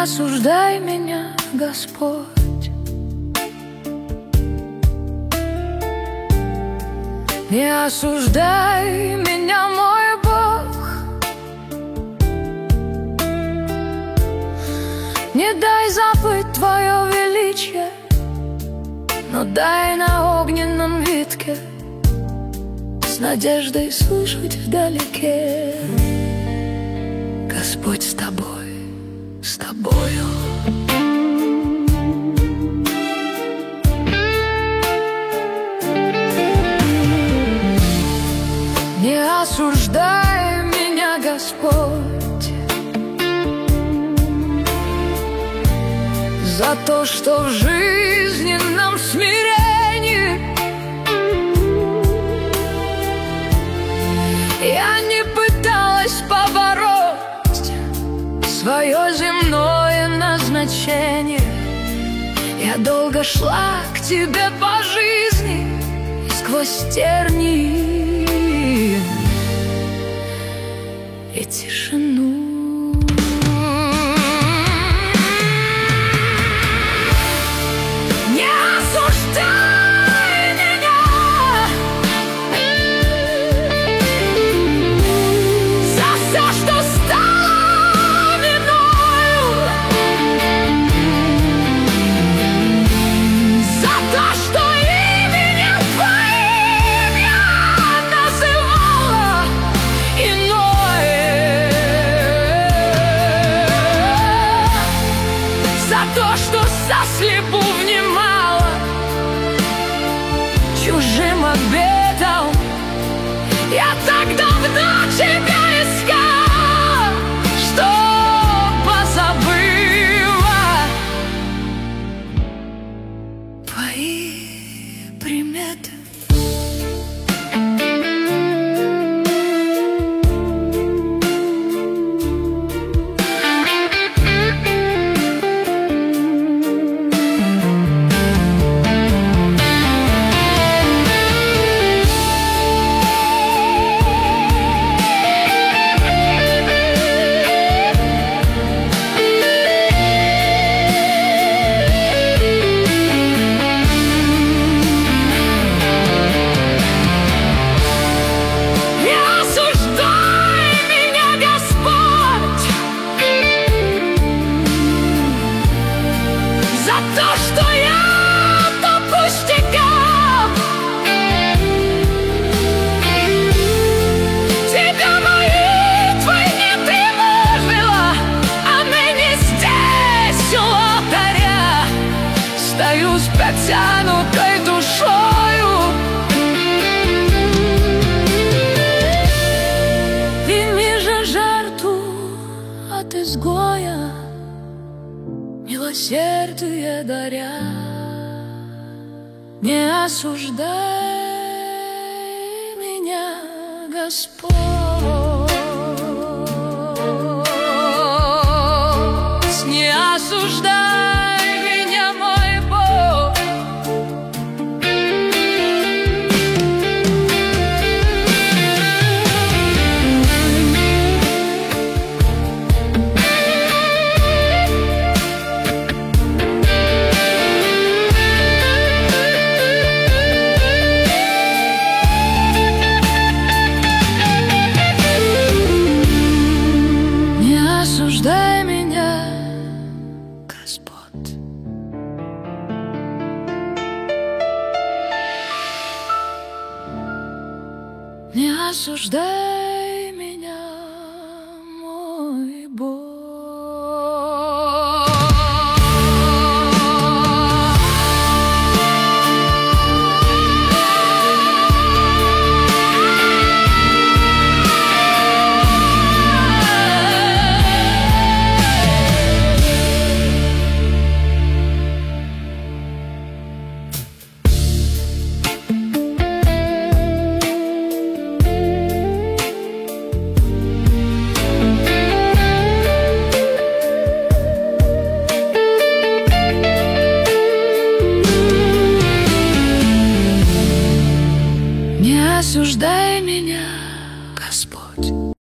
осуждай меня, Господь, не осуждай меня, мой Бог, не дай забыть Твое величие, но дай на огненном витке с надеждой слышать вдалеке: Господь с тобой, с тобою. Не осуждай меня, Господь, за то, что в жизненном смирении я не пыталась побороть свое земное назначение. Я долго шла к Тебе по жизни сквозь тернии и тишину. Не осуждай меня за все, что стало виною, за то, что именем Твоим я называла иное, за то, что сослепу внимала чужим обетам. Я так давно Тебя искала, что позабыла Твои приметы. С потянутой душою прими же жертву от изгоя, милосердие даря. Не осуждай меня, Господь, не осуждай. Осуждай меня, Господь. Не осуждай меня, мой Бог. Не осуждай меня, Господь.